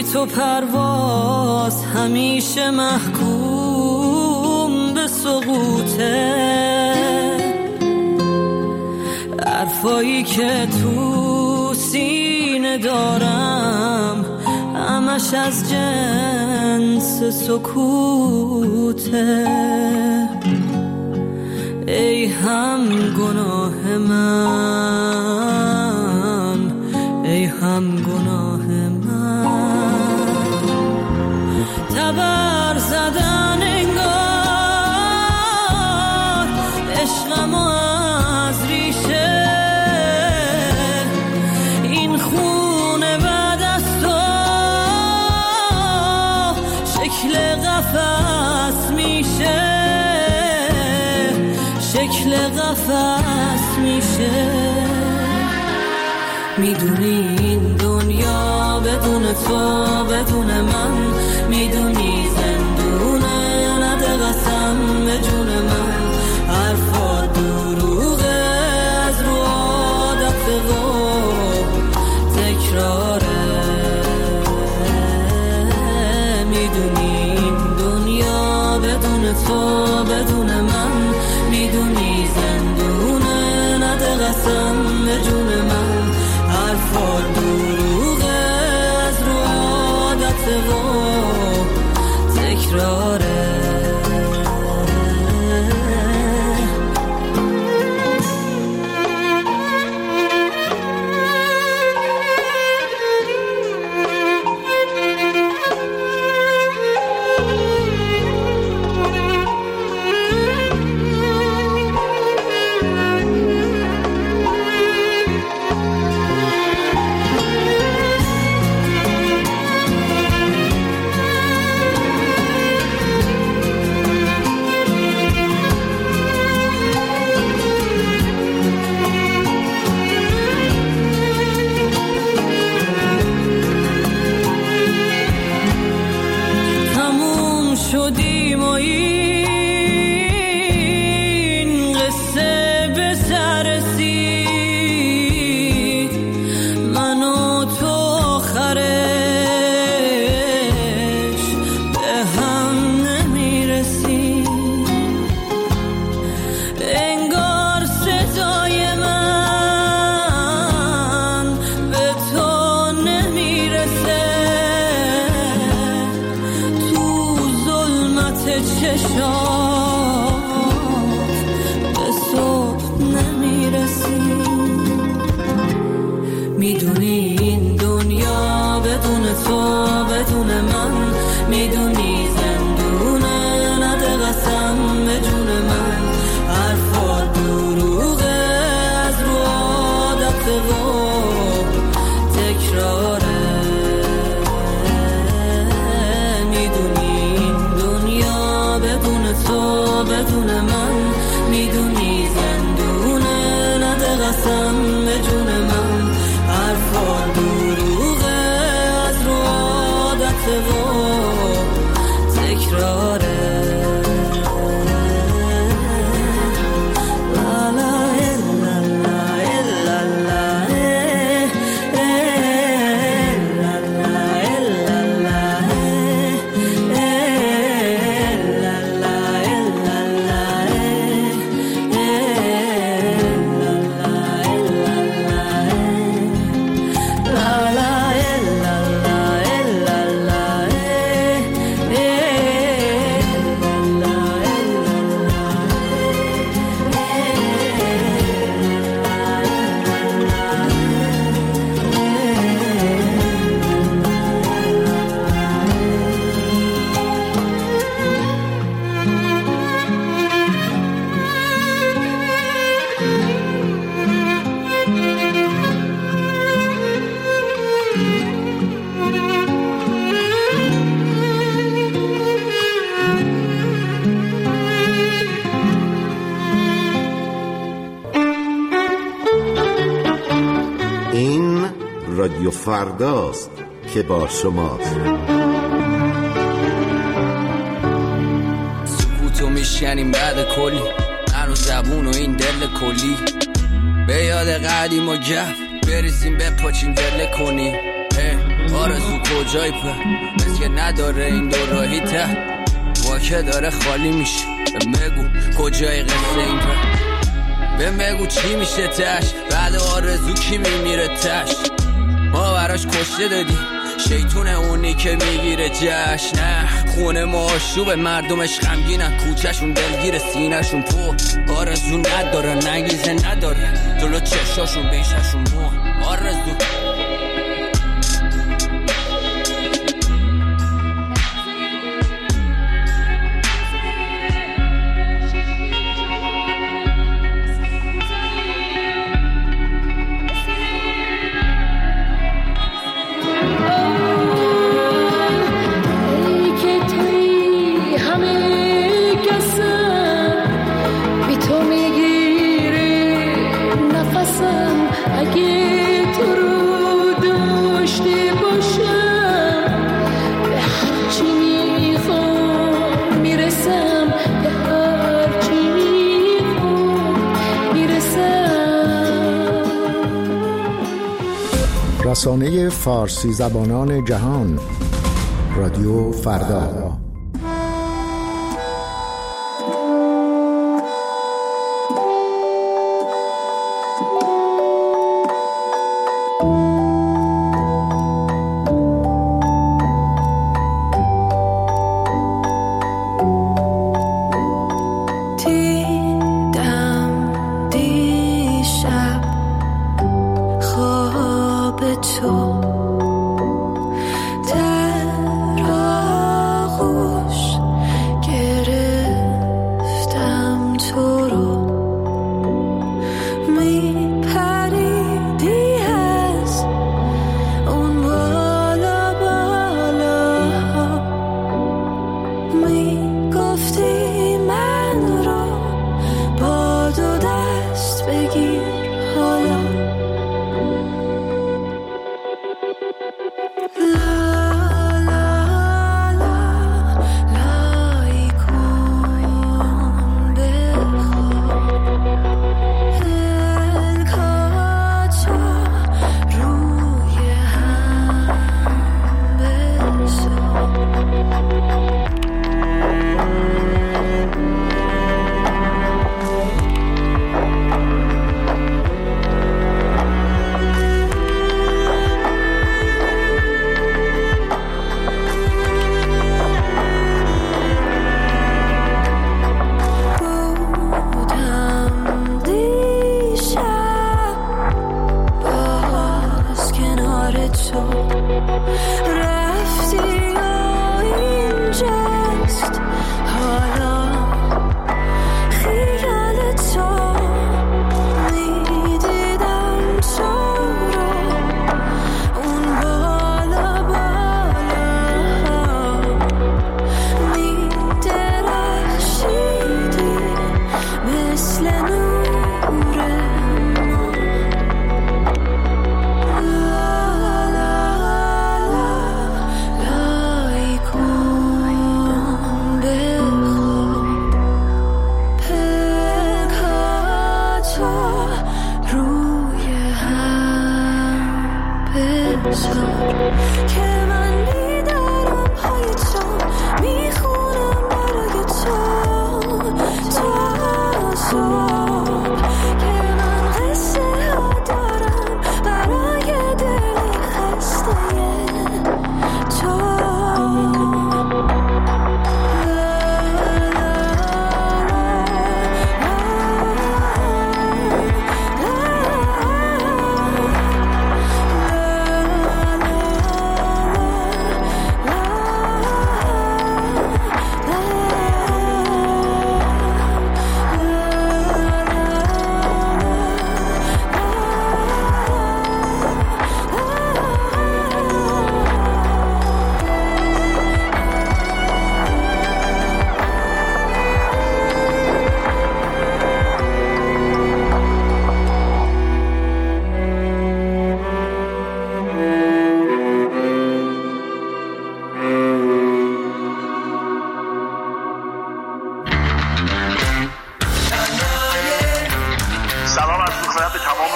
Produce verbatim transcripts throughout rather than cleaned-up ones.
تو پرواز همیشه محکوم به سقوطه، حرفایی که تو سینه دارم همش از جنس سکوته. ای هم گناه من، ای هم گناه من، تبر زدن انگار عشقم از ریشه، این خونه بعد از تو شکل قفس میشه، شکل قفس میشه. میدونی این دنیا بدون تو بدون من، میدونی زندونه، نده قسم به جون من، حرفا دروغه از رو عادت و تکراره. میدونی این دنیا بدون تو بدون من، میدونی زندونه، نده قسم به جون من، حرفا دروغه از رو عادت و تکراره. شدیم و این قصه به سر رسید، من و تو آخرش به هم نمیرسیم. انگار صدای من به تو نمیرسه، چشات به صبح نمیرسی. میدونی این دنیا بدون تو بدون من، میدونی زندونه، نده قسم به جون من، حرفا دروغه از رو عادت و تکراره. تو بدون من، میدونی زندونه، نده قسم به جون من، حرفا دروغه از رو عادت و تکراره. رادیو فرداست که با شماست. سکوتو میشکنیم بعد کلی، من و زبون و این دل کلی، به یاد قدیم و گف بریزیم بپاچیم دل کنی. آرزو کجای په بس که نداره این دو راهی ته واکه داره خالی میشه بگو کجای قصه این په بهم بگو چی میشه تش بعد آرزو کی میمیره تش ما براش کشته دادی شیطونه اونی که میگیره جشن نه خونه ما آشوبه مردمش غمگینن کوچهشون دلگیر سینهشون پو آرزو نداره نگیزه نداره جلو چشاشون بیششون مو آرزو رسانه فارسی زبانان جهان رادیو فردا.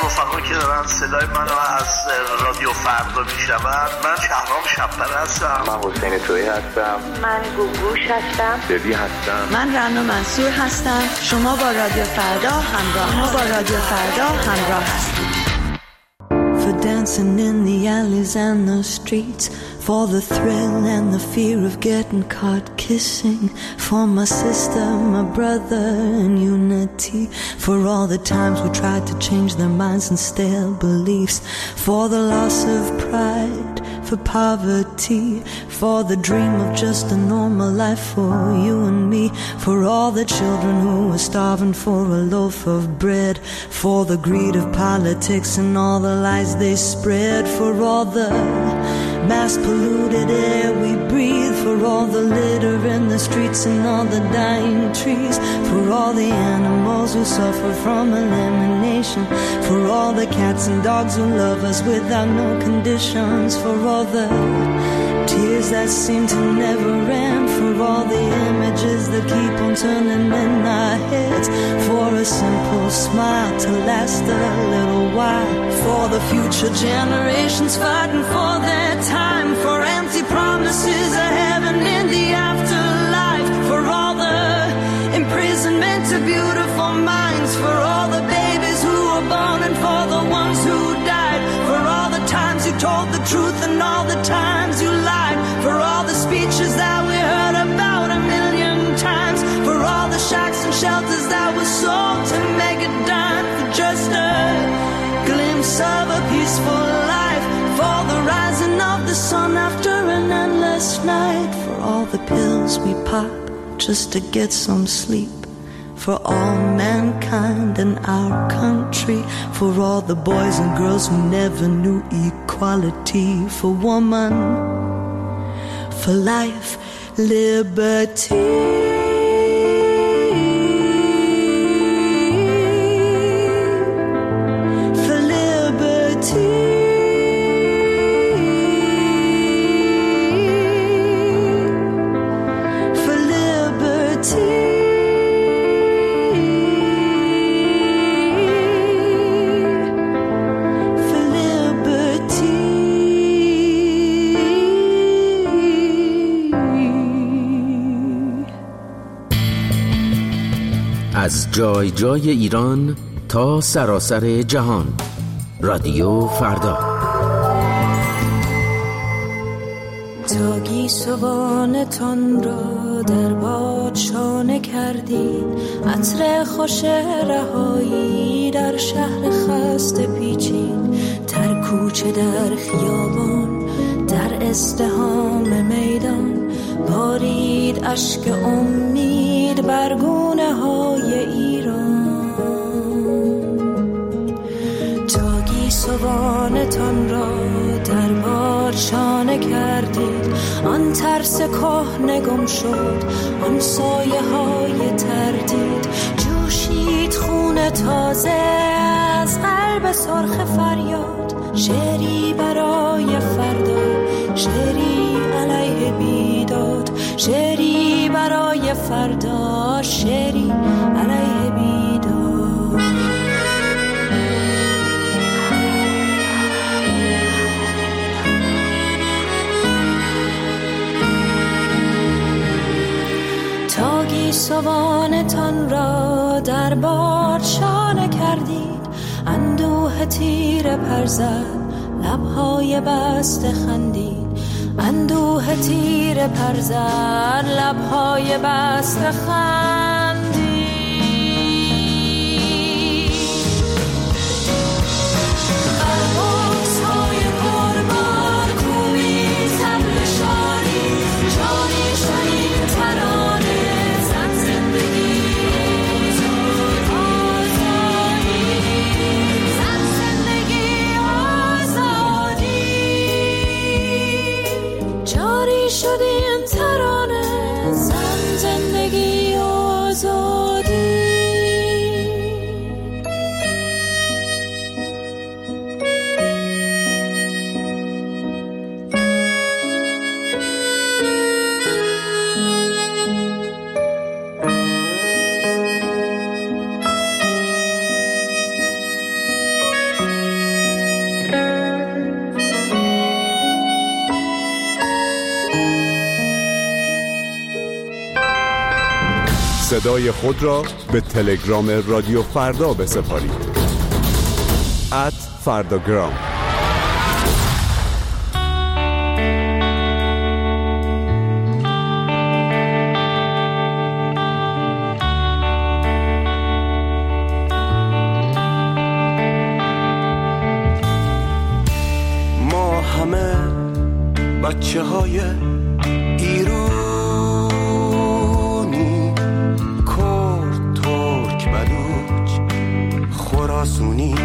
رفقا که دارن صدای منو از رادیو فردا میشنون. من شهرام شب‌پره هستم. من حسین تویی هستم. من گوگوش هستم. ببی هستم. من رنا منصور هستم. شما با رادیو فردا همراه ما با رادیو فردا همراه هستید. For dancing in the alleys and the streets, for the thrill and the fear of getting caught kissing, for my sister, my brother and unity, for all the times we tried to change their minds and stale beliefs, for the loss of pride, for poverty, for the dream of just a normal life for you and me, for all the children who were starving for a loaf of bread, for the greed of politics and all the lies they spread, for all the mass polluted air we breathe, for all the litter in the streets and all the dying trees, for all the animals who suffer from elimination, for all the cats and dogs who love us without no conditions, for all the tears that seem to never end, for all the images that keep on turning in our heads, for a simple smile to last a little while, for the future generations fighting for their time, for empty promises of heaven in the afterlife, for all the imprisonment of beautiful minds, for all the babies who were born and for the ones who died, for all the times you told the truth and all the times you lied, for all the speeches that we heard about a million times, for all the shacks and shelters that were sold to make a dime for just a glimpse of a peaceful life, for the rising of the sun after an endless night, for all the pills we pop just to get some sleep, for all mankind in our country, for all the boys and girls who never knew equality, for woman, for life, liberty. از جای جای ایران تا سراسر جهان، رادیو فردا. تا گیسوانتان را در باد شانه کردید، عطر خوش رهایی در شهر خسته پیچید، در کوچه در خیابان در ازدحام میدان، بارید اشک امید بر گونه های ایران. تا گیسوانتان را در باد شانه کردید، آن ترس کهنه گم شد، آن سایه های تردید، جوشید خون تازه از قلب سرخ فریاد، شعری برای فردا، شعری علیه بیداد، شعری برای فردا، شعری علیه بیداد. تا گیسوانتان را در باد شانه کردید، اندوه تیر پر زد، لبهای بسته خندید، اندوه تیر پر زد، لبهای بسته خندید. برباز های قربان کوبید طبل شادی، جانی شنید ترانه زن زندگی آزادی، زن زندگی آزادی. جاری شد این ترانه زن زندگی آزادی. صدای خود را به تلگرام رادیو فردا بسپارید. ات فرداگرام. ما همه بچه های ایرانی، کرد، ترک، بلوچ، خراسونی.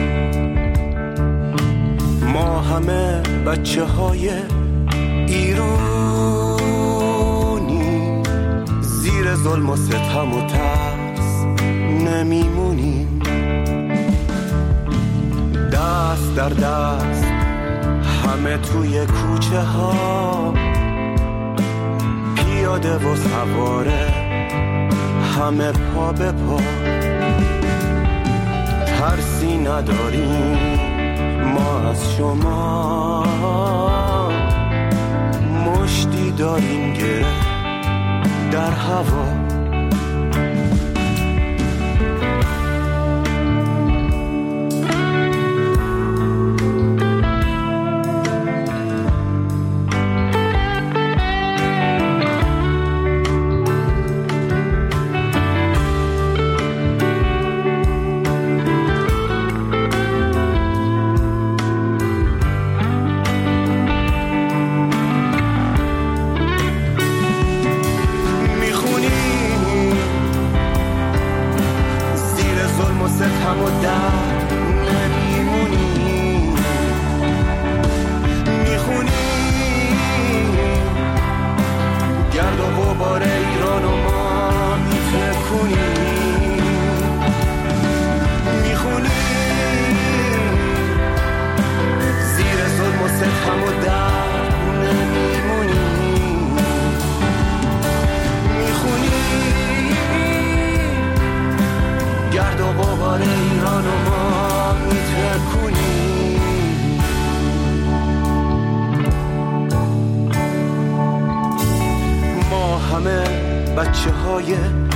ما همه بچه های ایرانی، زیر ظلم و ستم و ترس نمیمونیم. دست در دست همه توی کوچه ها، پیاده و سواره همه پا به پا. ترسی نداریم ما از شما، مشتی داریم گره در هوا. بچه های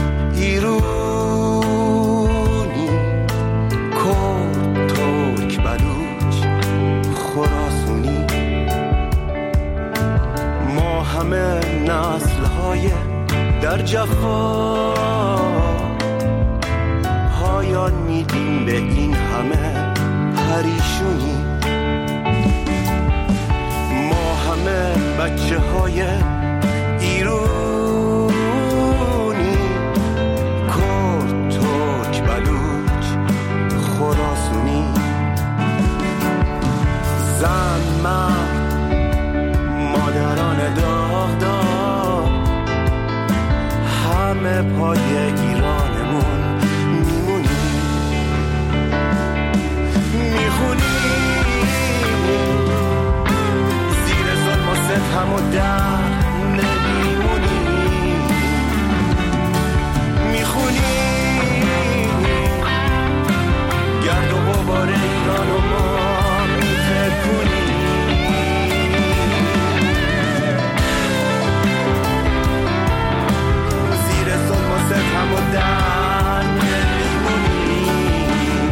ایرانی، کرد، ترک، بلوچ، خراسونی. ما همه نسل های در جفا، پایان میدیم به این همه پریشونی. ما همه بچه های ایرانی، زن، مرد، مادران داغ داغ، همه پای ایرانمون میمونیم. میخونیم زیر ظلم و ستم و درد نمیمونیم. میخونیم گرد و غبار ایران و ما زیر ظلم و ستم و درد نمیمونیم.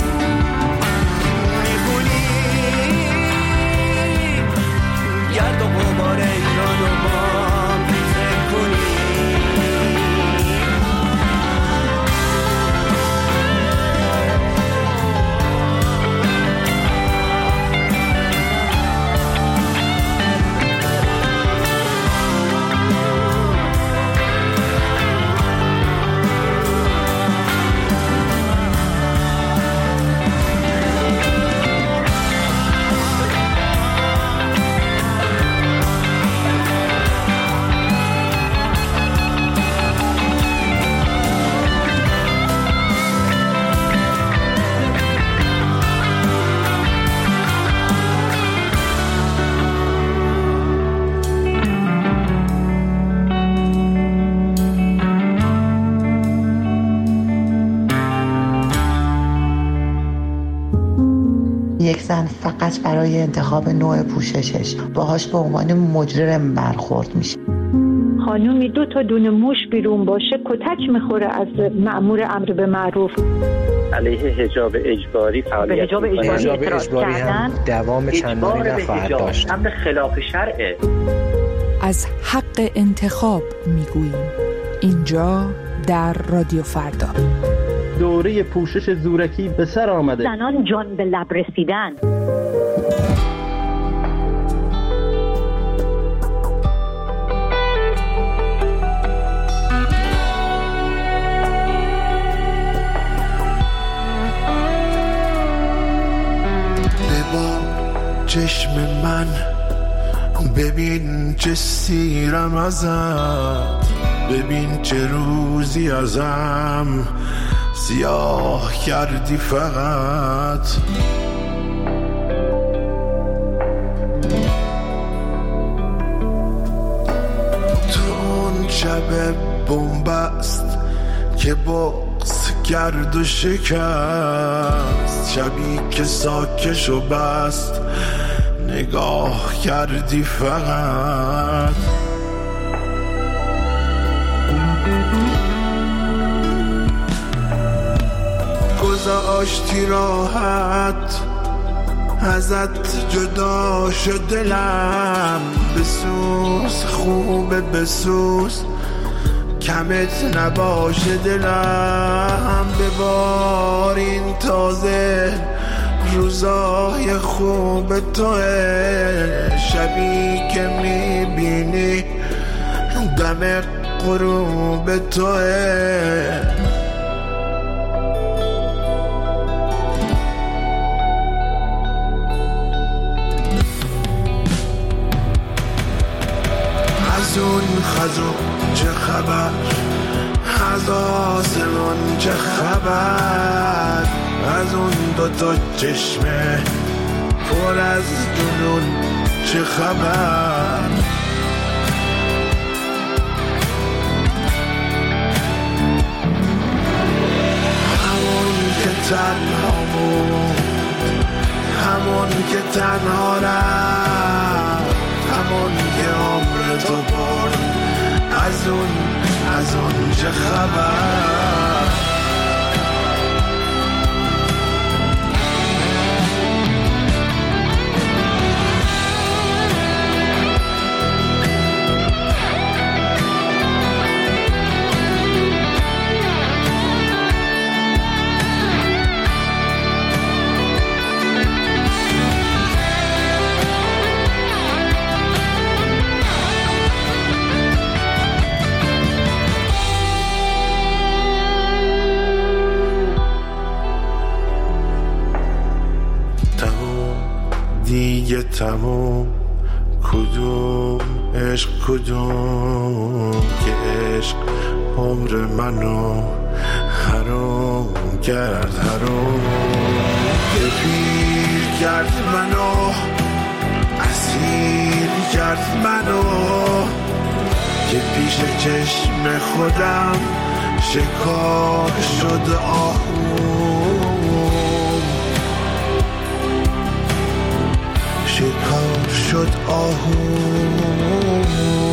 میخونیم گرد و غبار ایران و ما میتکنیم. یک زن فقط برای انتخاب نوع پوششش باهاش به عنوان مجرم برخورد میشه. خانومی دو تا دونه موش بیرون باشه کتک میخوره از مأمور امر به معروف. علیه حجاب اجباری فعالیت حجاب اجباری, حجاب اجباری هم دوام چندانی نخواهد داشت. امر خلاف شرعه. از حق انتخاب میگوییم اینجا در رادیو فردا. دوره پوشش زورکی به سر آمده. زنان جان به لب رسیدن. چشم من ببین چه سیرم ازت، ببین چه روزی ازم سیاه کردی فقط. تو اون شب بنبست که بغض کرد و شکست، شبی که ساکش و بست نگاه کردی فقط. گذاشتی راحت ازت جدا شد دلم، بسوز خوبه بسوز کمت نباشه دلم. ببارین تازه روزای خوب توه، شبی که میبینی دم غروب توه. از اون خزون چه خبر، از آسمان چه خبر، از اون دوتا چشمه پر از جنون چه خبر. همون که تنها بود، همون که تنها رفت، همون که عمر تو برد، از اون از اون چه خبر. دیگه تموم، کدوم عشق کدوم که عشق عمر منو حرام کرد، حرام که پیر کرد منو، اسیر کرد منو، که پیش چشم خودم شکار شد آهوم، شکار شد آهوم.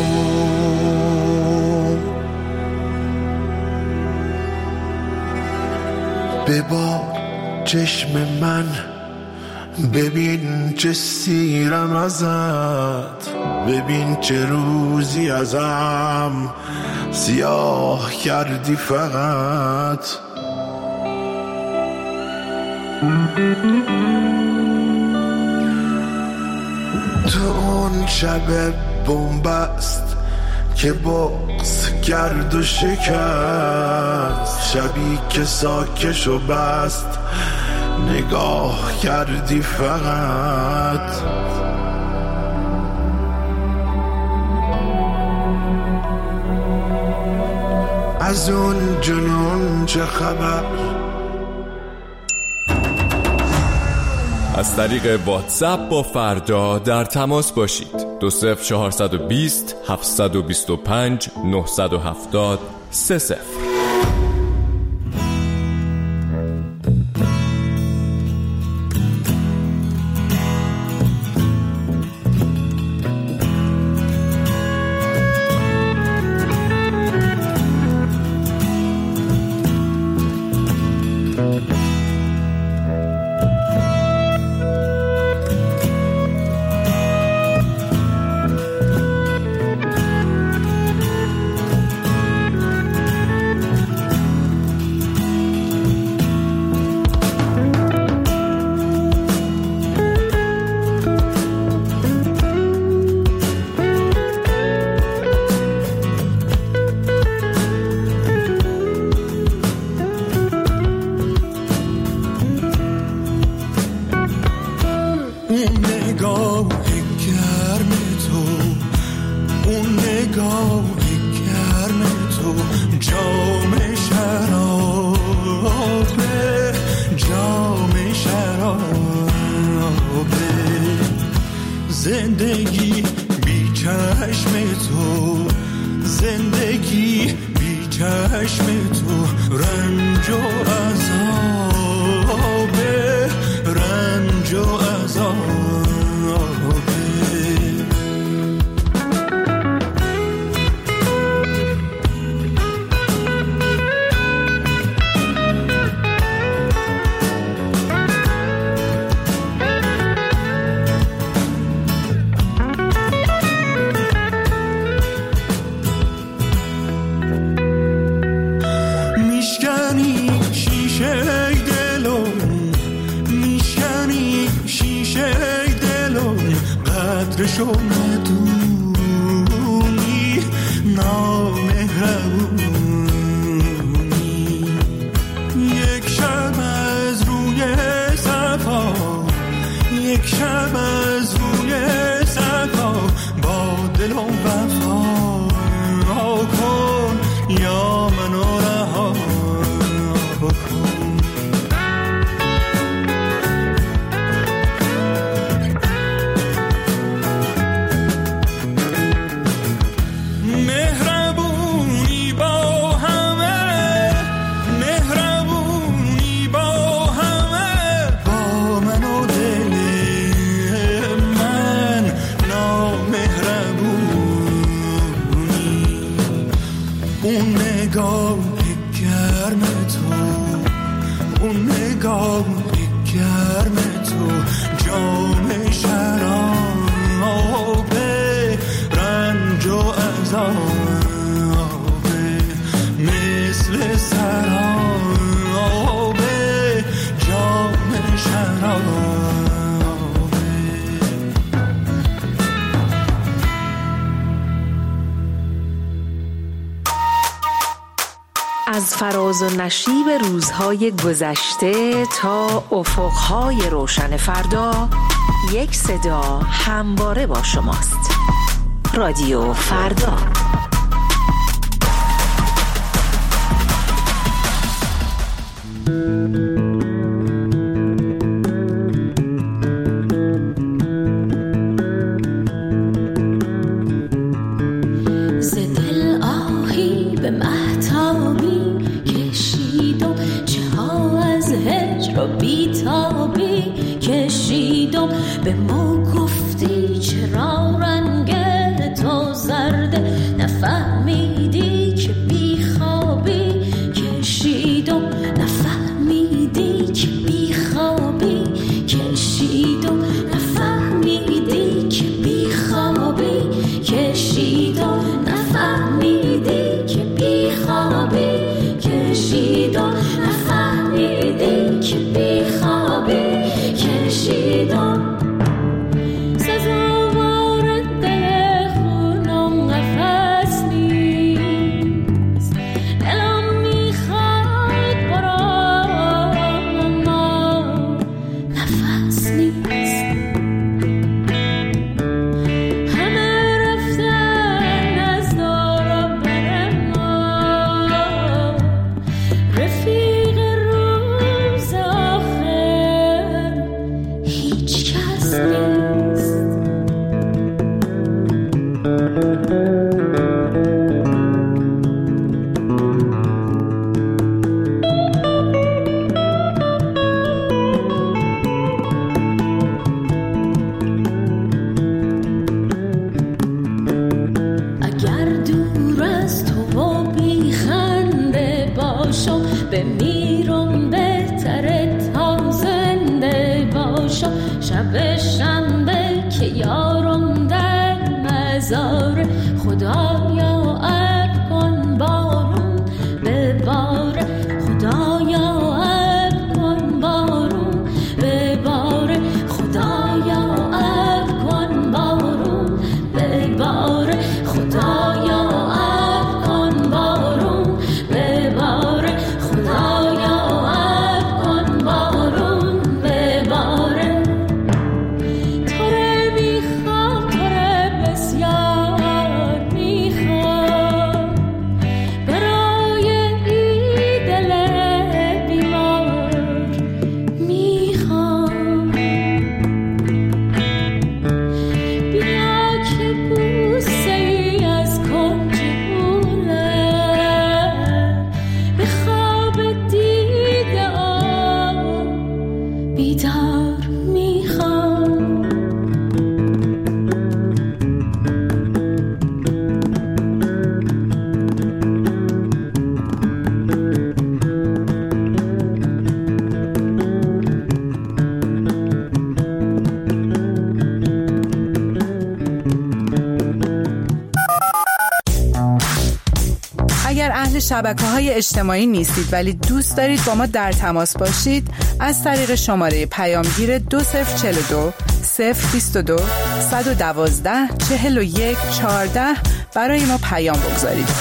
ببار چشم من ببین چه سیرم ازت، ببین چه روزی ازم سیاه کردی فقط. تو اون شب بنبست که بغض کرد و شکست، شبی که ساکش و بست نگاه کردی فقط. از اون جنون چه خبر. از طریق واتساپ با فردا در تماس باشید. دو صفر چهارصد و بیست هفتصد و بیست و پنج نهصد و هفتاد سه صفر. زندگی بی چشم تو، زندگی بی چشم تو، رنج و عذابه، رنج و عذابه. قدرشو ندونی، نامهربونی. یک شب از روی صفا، یک شب از روی صفا، با دل و وفا کن یا منو رها کن. گرم تو، جام شرابه، رنج و عذابه، مثل سرابه، جام شرابه. از فراز و نشیب روزهای گذشته تا افقهای روشن فردا، یک صدا همواره با شماست. رادیو فردا. به ما گفتی چرا رنگ تو زرده، نفهمیدی که بی خوابی کشیدم، نفهمیدی که بی خوابی کشیدم، نفهمیدی که بی خوابی کشیدم، نفهمیدی که بی خوابی کشیدم، نفهمیدی که بی خوابی کشیدم. شب شنبه که یارم در مزار، خدایا اب کن بارون بباره، خدایا اب کن بارون بباره، خدایا اب کن بارون بباره، خدایا اب کن بارون بباره، خدایا اب کن بارون بباره. تو رو میخوام، تو رو بسیار میخوام، دیدار میخوام. اگر اهل شبکه‌های اجتماعی نیستید ولی دوست دارید با ما در تماس باشید، از طریق شماره پیامگیر دو صفر چهل و دو صفر بیست و دو صد و دوازده چهل و یک چهارده برای ما پیام بگذارید.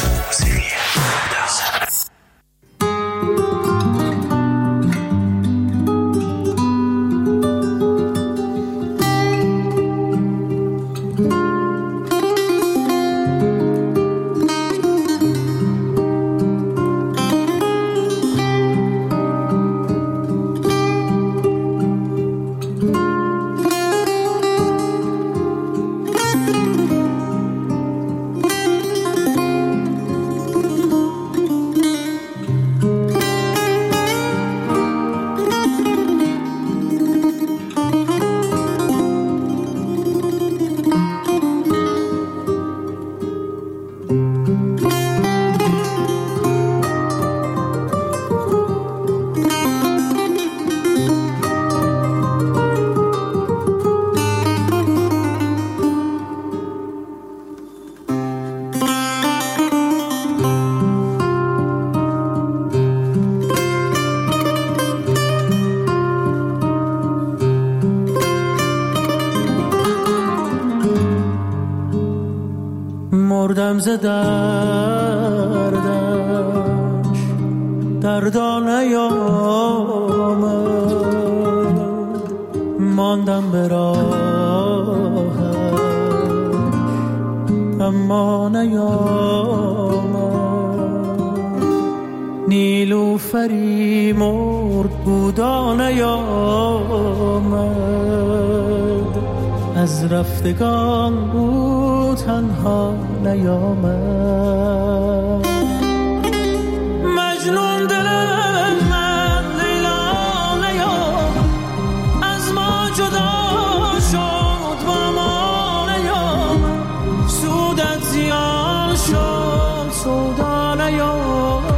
مردم ز دردش دردا نیامد، ماندم به راهش اما نیامد. نیلوفری مرد بودا نیامد، از رفتگان او تنها نیامد. مجنون دل من لیلا نیامد، از ما جدا شد با ما نیامد. سودت زیان شد سودا نیامد.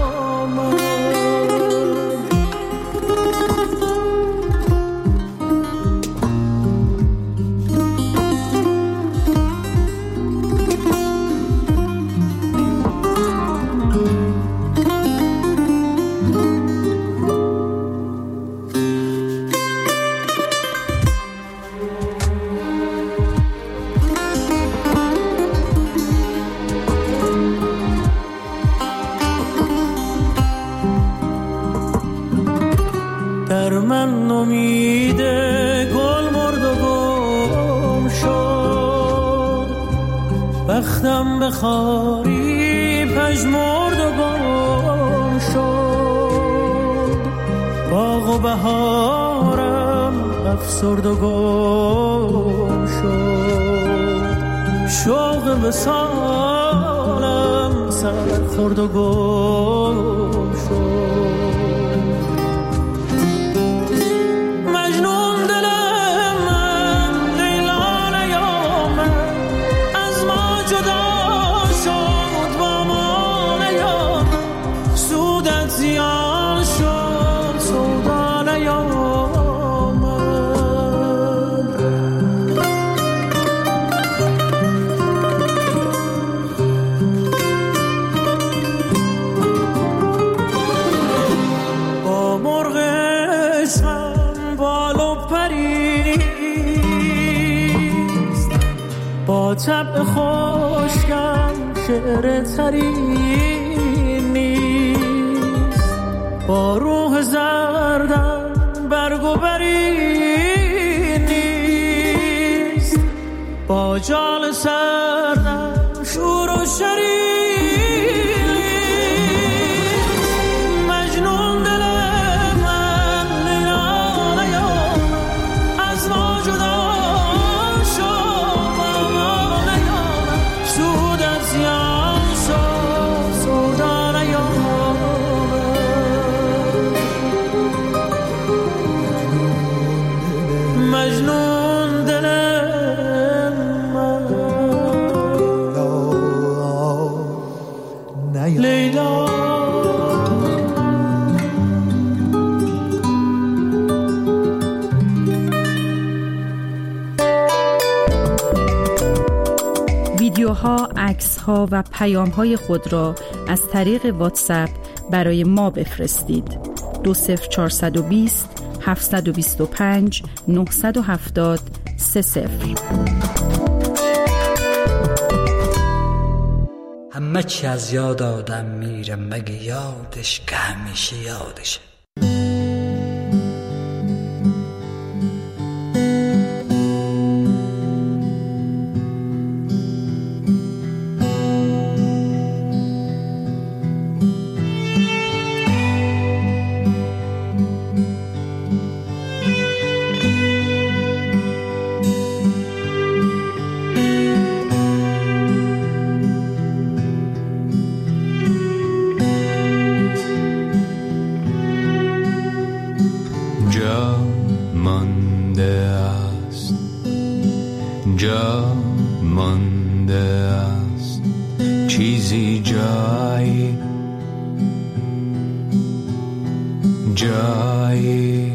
در من امید گل مرد و گم شد، بختم به خاری پژمرد و گم شد. باغ و بهارم افسرد و گم شد، شوق وصالم سر خورد و گم شد. طبع خوشگم شعر ترین نیست، با روح زردم برگ و برین نیست، با جان سردم شور و شرین نیست. مجنون دل من لیلا نیامد، از ما جدا رازها و پیام‌های خود را از طریق واتساپ برای ما بفرستید. دو صفر چهارصد و بیست هفتصد و بیست و پنج نهصد و هفتاد سه صفر. همه چی از یاد آدم میره مگه یادش که همیشه یادشه. جا مانده است چیزی جایی جایی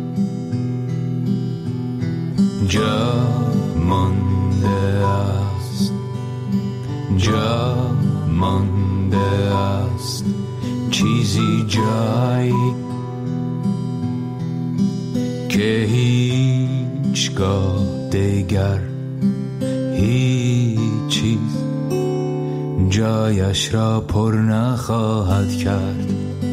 جا مانده است جا مانده است چیزی جایی که هیچگاه دیگر هیچ چیز جایش را پر نخواهد کرد.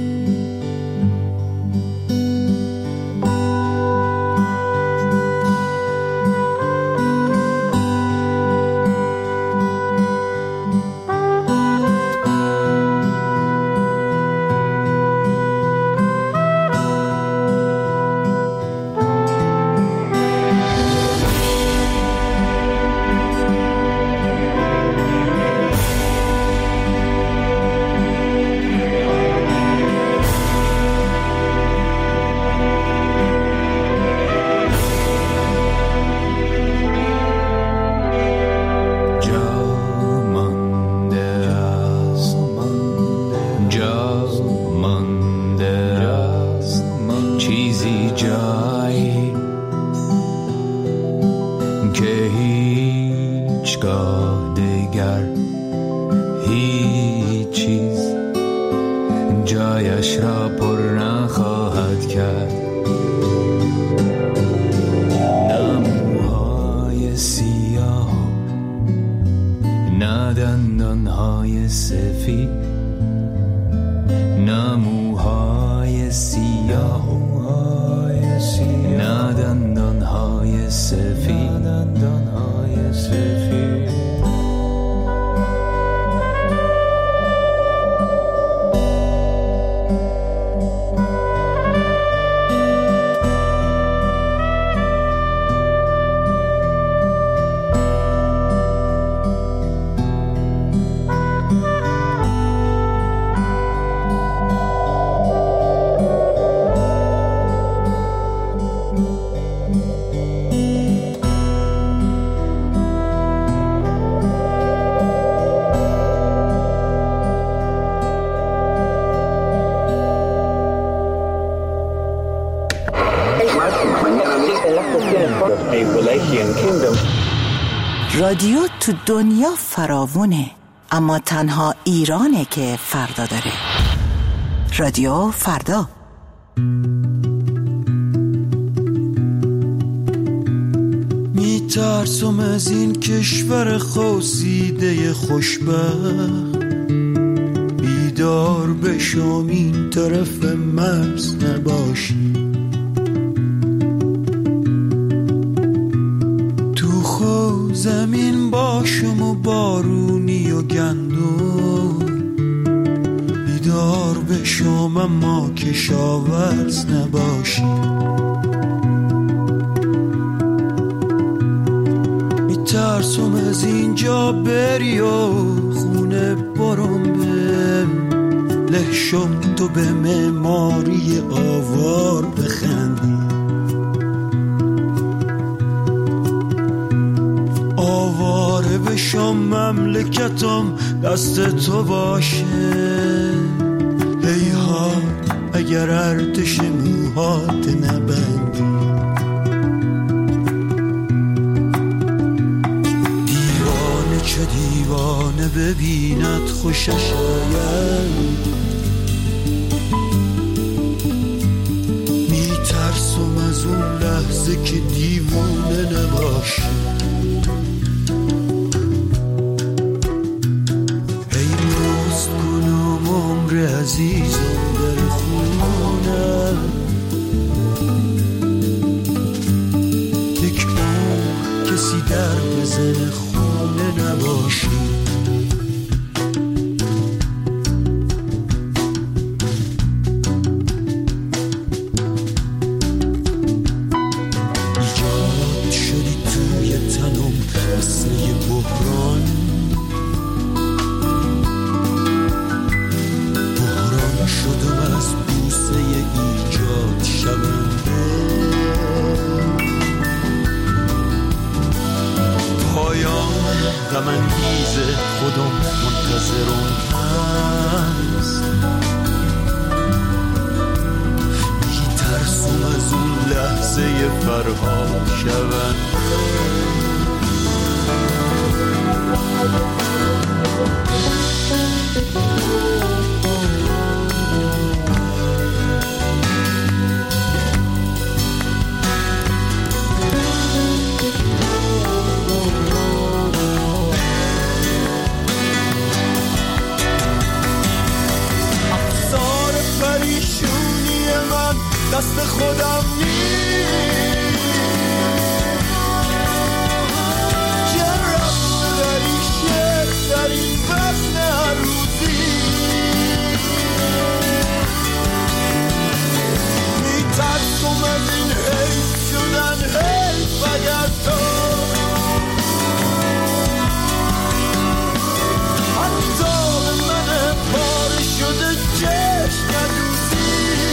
رادیو تو دنیا فراوونه، اما تنها ایرانه که فردا داره. رادیو فردا. میترسم از این کشور خواسیده خوشبخت، بیدار بشم این طرف مرز نباشی. زمین باشم و بارونی و گندم، بیدار بشم اما کشاورز نباشی. میترسم از اینجا بری و خونه برم به لحشم تو به معماری آوار بخندی. آواره بشم مملکتم دست تو باشه. هیهات اگر ارتش موهات نبندی. دیوانه چه دیوانه به ببیند خوشش آید. میترسم از اون لحظه که دیوونه نباشی. ای پست کنم عمر عزیزم در خونه، یک عمر کسی در بزن خونه نباشی. غم‌انگیز خودم منتظرم هست. میترسم از اون لحظه فرها شوند. دست خودم نیست، جرب داری شد در این وزن هر روزی. میترسم از این حیف شدن حیف اگر تو حتی به من پاره شده چشم ندوزی.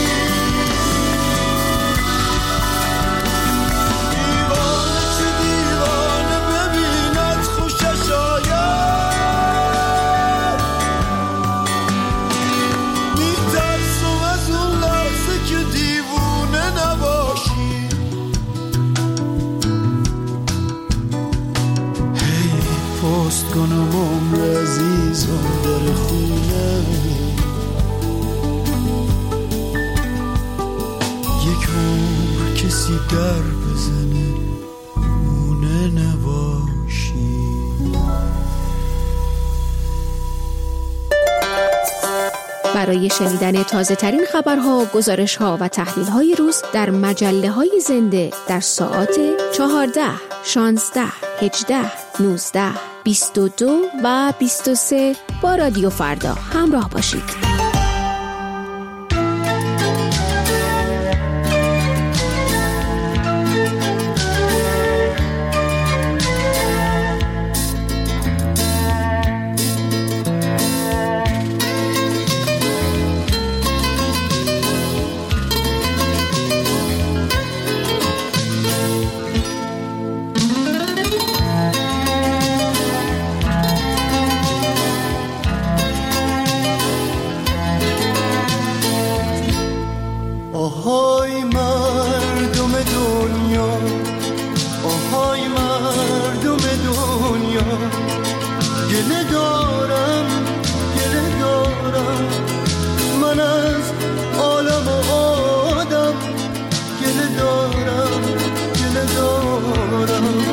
پست کنم عمر عزیزم در خونه، یک عمر کسی در بزنه خونه نباشی. برای شنیدن تازه ترین خبرها، گزارش ها و تحلیل های روز در مجله های زنده در ساعات چهارده، شانزده، هجده، نوزده، بیست و دو و بیست و سه با رادیو فردا همراه باشید. آهای مردم دنیا، آهای مردم دنیا، گله دارم گله دارم من از عالم و آدم، گله دارم گله دارم.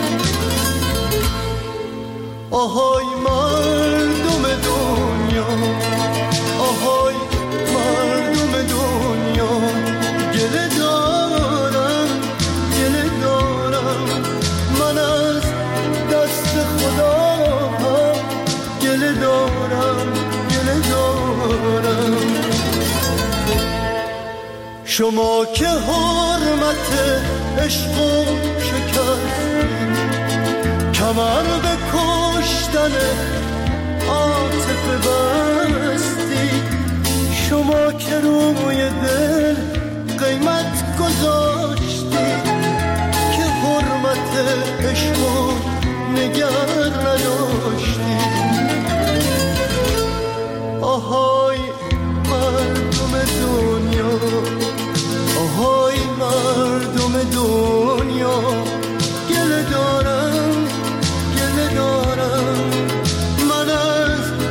آهای مردم دنیا، آهای مردم دنیا، گله دارم گله دارم من از دست خدا، گله دارم گله دارم. شما که حرمت عشق و شکستید، کمر به کشتن عاطفه بستید. شما که روی دل قیمت گذاشتید، که حرمت عشق و نگر نداشتید. آهای مردم دنیا، آهای مردم دنیا، گله دارم گله دارم من از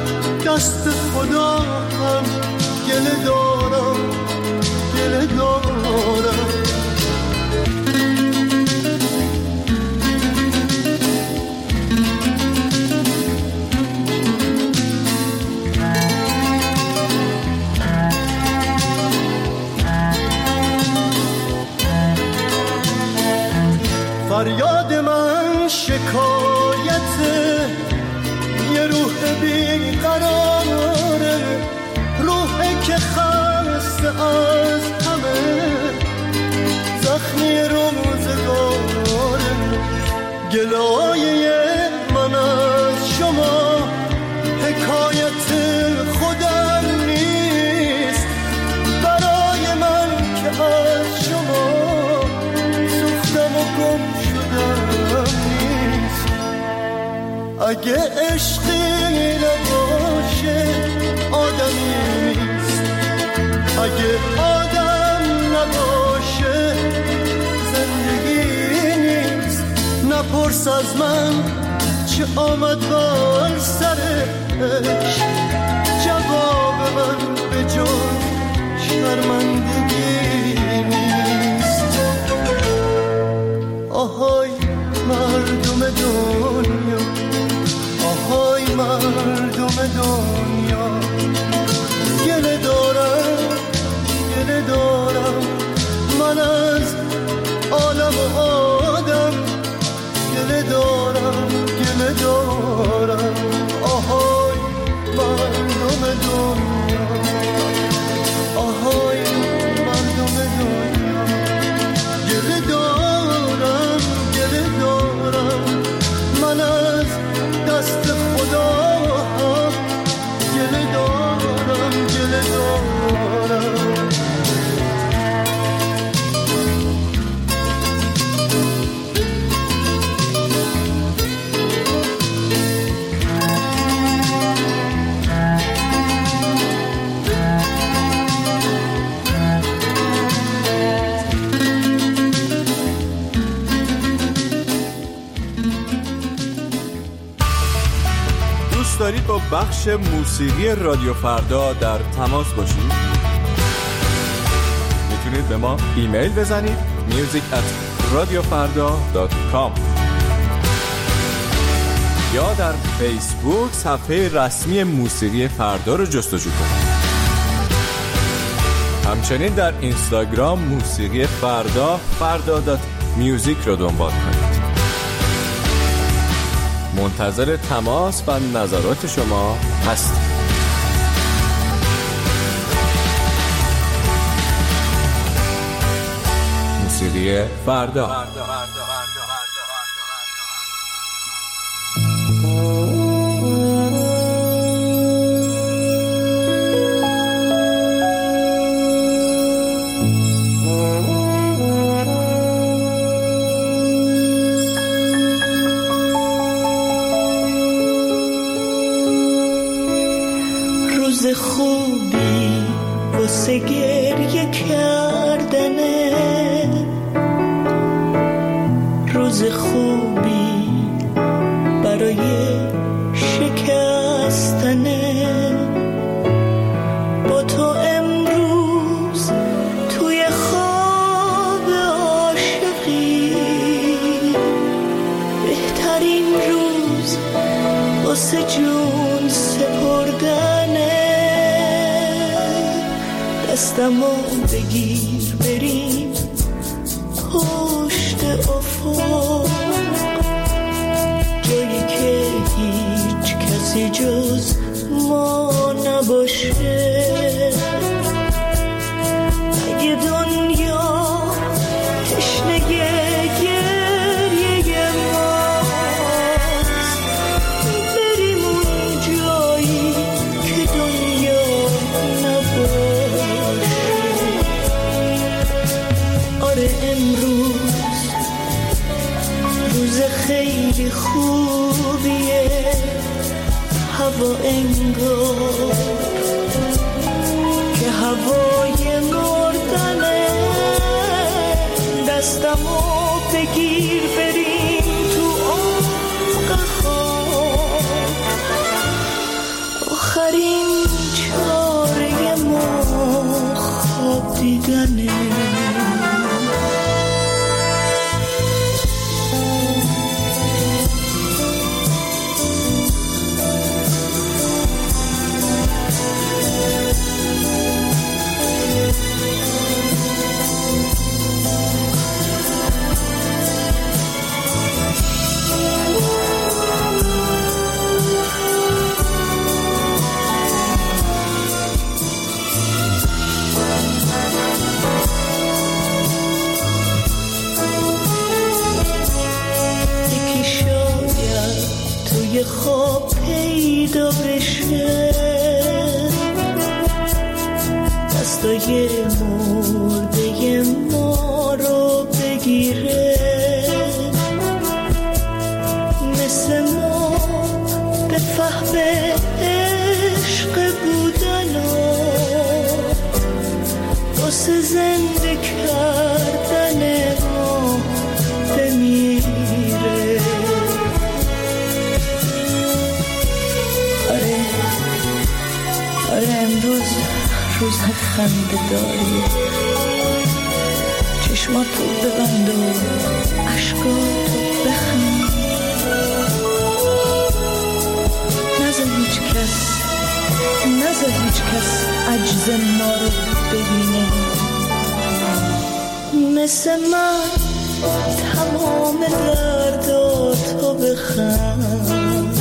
فریاد من شکایته، یه روح بیقراره، روحی که خسته از همه زخمی روزگاره. گلایه من از شما حکایت خودم نیست، برای من که از شما سوختم و گم شدم نیست. اگه عشقی نباشه آدمی نیست، اگه آدم نباشه زندگی نیست. نپرس از من چه آمد بر سرش، جواب من به جز شرمندگی نیست. آهای مردم دنیا، آهای مردم دنیا، گله دارم گله دارم من از عالم و آدم، گله دارم گله دارم. آهای مردم دنیا، آهای مردم دنیا، گله دارم گله دارم من از دست خدا، گله دارم گله دارم. دارید با بخش موسیقی رادیو فردا در تماس باشید؟ میتونید به ما ایمیل بزنید music at radiofarda dot com یا در فیسبوک صفحه رسمی موسیقی فردا رو جستجو کنید. همچنین در اینستاگرام موسیقی فردا فردا دات میوزیک رو دنبال کنید. منتظر تماس و نظرات شما هستیم. موسیقی فردا. خوبی واسه گریه کردنه، روز خوبی برای شکستنه. با تو امروز توی خواب عاشقی، بهترین روز واسه جون سپردنه. دستمو بگیر بریم پشت افق، جایی که هیچ کسی جز ما نباشه. اگه دنیا تشنه گریه ماست، بریم اون جایی که دنیا نباشه. آره امروز روز خیلی خوبیه، هوا انگار که هوای مردنه. دستمو بگیر بریم تو عمق خواب، آخرین چاره ما خواب دیدنه. زنده داری، چشماتو ببند و عشقاتو بخند، نذار هیچ کس نذار هیچ کس عجز ما رو ببینه. مثل من تمام درداتو بخند،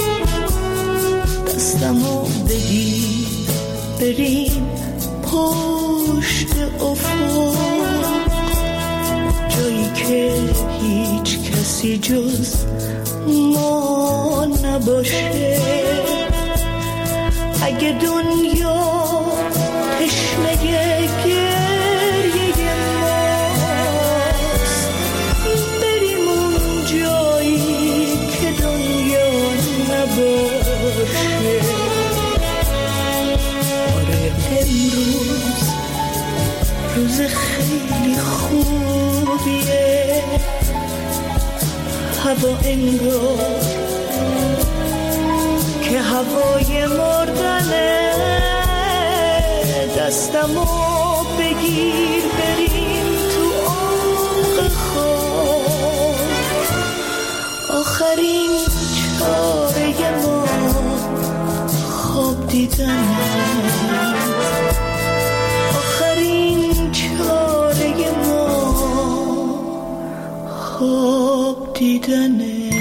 دستمو بگیر بریم پشت افق، جایی که هیچ کسی جز ما نباشه. اگه دنیا تشنه گریه ماست، بریم اون جایی که دنیا نباشه. آره امروز روز خیلی خوبیه، هوا انگار که هوای مردنه. دستمو بگیر بریم تو عمق خواب، آخرین چاره ما خواب دیدنه، آخرین چاره ما خواب دیدنه.